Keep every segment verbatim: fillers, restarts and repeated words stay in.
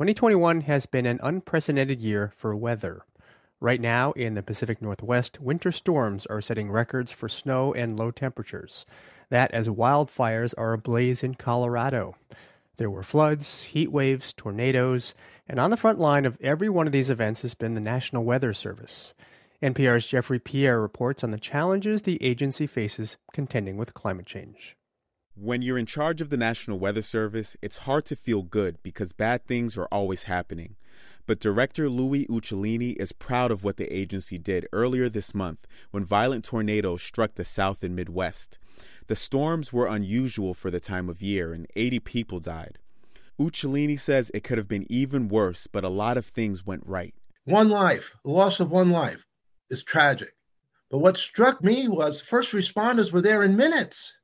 twenty twenty-one has been an unprecedented year for weather. Right now, in the Pacific Northwest, winter storms are setting records for snow and low temperatures. That as wildfires are ablaze in Colorado. There were floods, heat waves, tornadoes, and on the front line of every one of these events has been the National Weather Service. N P R's Jeffrey Pierre reports on the challenges the agency faces contending with climate change. When you're in charge of the National Weather Service, it's hard to feel good because bad things are always happening. But Director Louis Uccellini is proud of what the agency did earlier this month when violent tornadoes struck the South and Midwest. The storms were unusual for the time of year, and eighty people died. Uccellini says it could have been even worse, but a lot of things went right. One life, the loss of one life, is tragic. But what struck me was first responders were there in minutes.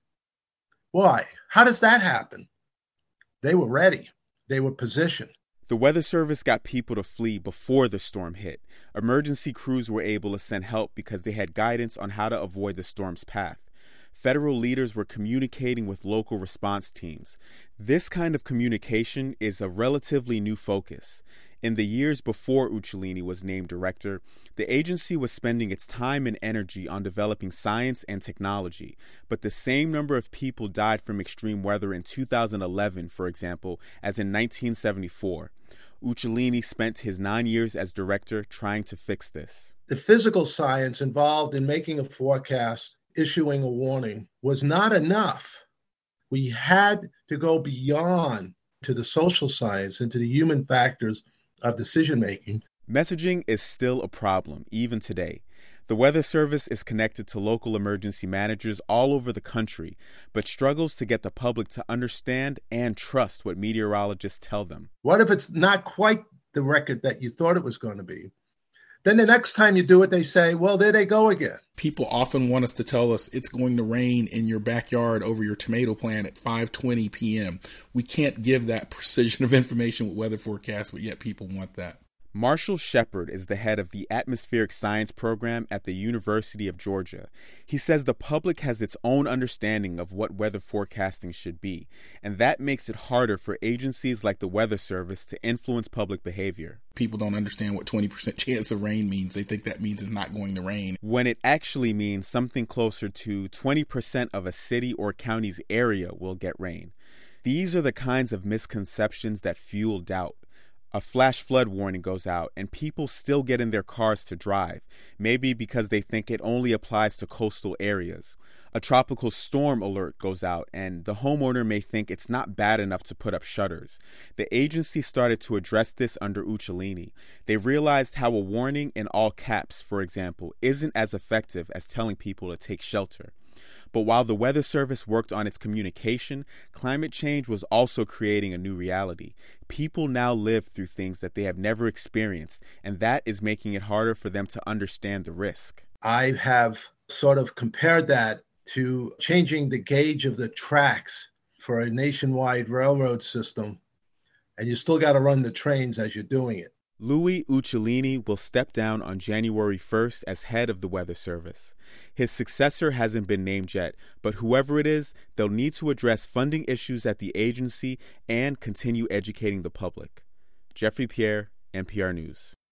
Why? How does that happen? They were ready. They were positioned. The Weather Service got people to flee before the storm hit. Emergency crews were able to send help because they had guidance on how to avoid the storm's path. Federal leaders were communicating with local response teams. This kind of communication is a relatively new focus. In the years before Uccellini was named director, the agency was spending its time and energy on developing science and technology, but the same number of people died from extreme weather in two thousand eleven, for example, as in nineteen seventy-four. Uccellini spent his nine years as director trying to fix this. The physical science involved in making a forecast, issuing a warning, was not enough. We had to go beyond to the social science and to the human factors of decision-making. Messaging is still a problem, even today. The Weather Service is connected to local emergency managers all over the country, but struggles to get the public to understand and trust what meteorologists tell them. What if it's not quite the record that you thought it was going to be? Then the next time you do it, they say, well, there they go again. People often want us to tell us it's going to rain in your backyard over your tomato plant at five twenty p.m. We can't give that precision of information with weather forecasts, but yet people want that. Marshall Shepard is the head of the Atmospheric Science Program at the University of Georgia. He says the public has its own understanding of what weather forecasting should be, and that makes it harder for agencies like the Weather Service to influence public behavior. People don't understand what twenty percent chance of rain means. They think that means it's not going to rain. When it actually means something closer to twenty percent of a city or county's area will get rain. These are the kinds of misconceptions that fuel doubt. A flash flood warning goes out and people still get in their cars to drive, maybe because they think it only applies to coastal areas. A tropical storm alert goes out and the homeowner may think it's not bad enough to put up shutters. The agency started to address this under Uccellini. They realized how a warning in all caps, for example, isn't as effective as telling people to take shelter. But while the Weather Service worked on its communication, climate change was also creating a new reality. People now live through things that they have never experienced, and that is making it harder for them to understand the risk. I have sort of compared that to changing the gauge of the tracks for a nationwide railroad system, and you still got to run the trains as you're doing it. Louis Uccellini will step down on January first as head of the Weather Service. His successor hasn't been named yet, but whoever it is, they'll need to address funding issues at the agency and continue educating the public. Jeffrey Pierre, N P R News.